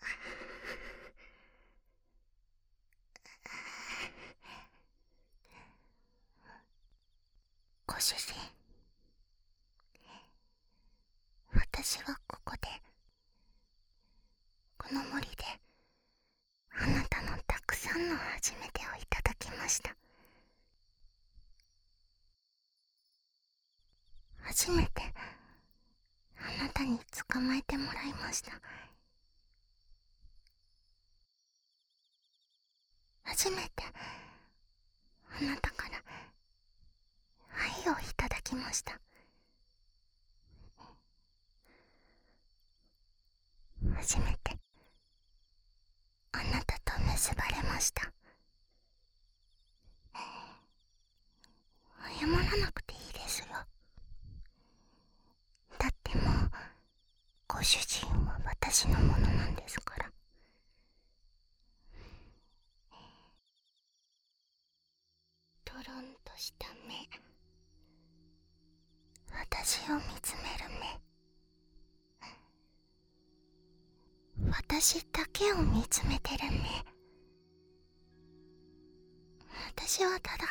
ご主人、私はここで、この森で、あなたのたくさんの初めてをいただきました。初めて、あなたに捕まえてもらいました。初めて、あなたから愛をいただきました。初めて、あなたと結ばれました。謝らなくていいですよ。だってもう、ご主人は私のものなんですから。トロンとした目、私を見つめる目、私だけを見つめてる目。私はただ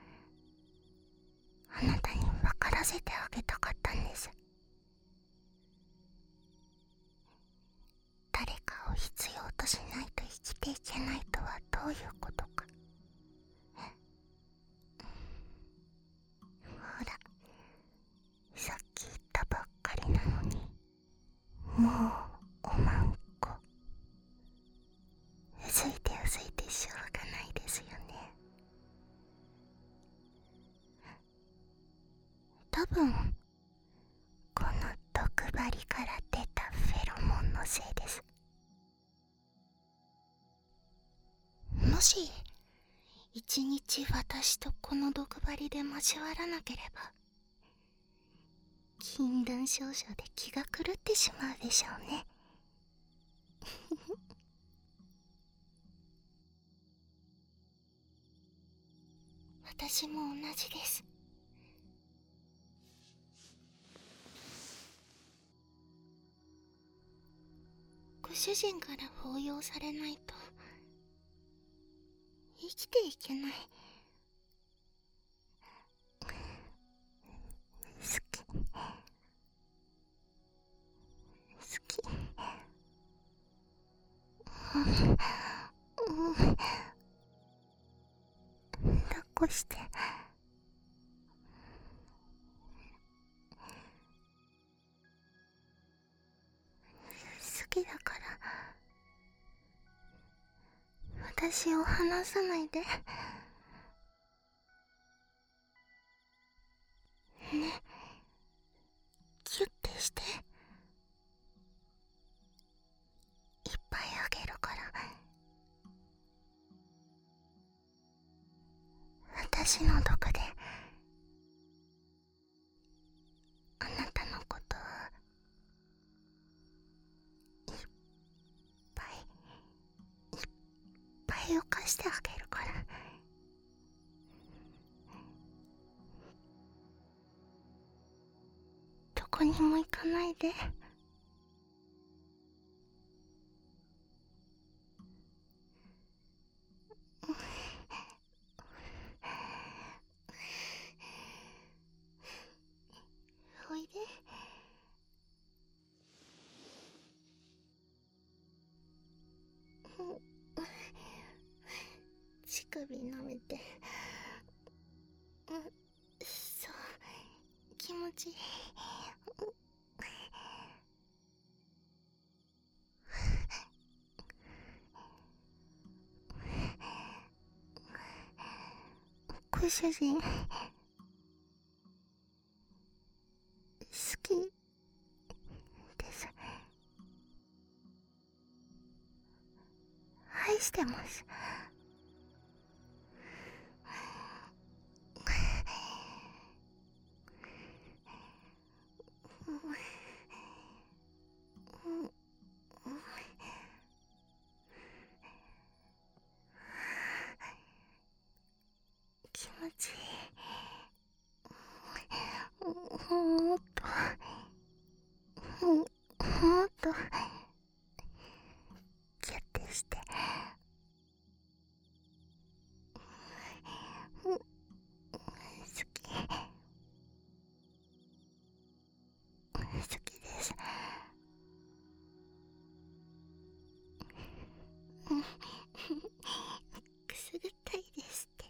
あなたに分からせてあげたかったんです。誰かを必要としないと生きていけないとはどういうことか。ほら、さっき言ったばっかりなのに、もうおまんこ。うずいてうずいてしょうがないですよね。多分この毒針から出たフェロモンのせいです。もし一日私とこの毒針で交わらなければ、禁断症状で気が狂ってしまうでしょうね。私も同じです。ご主人から抱擁されないと生きていけない。好き、好き。抱っこして。好きだから私を離さないでね。キュッてして、いっぱいあげるから。私の毒であなたのことをいっぱいいっぱい浮かしてあげるから。どこにも行かないで。おいで。乳首舐めて。そう、気持ちいい。ご主人、好きです。愛してます。気持ちいい。もっともっとくすぐったいですって。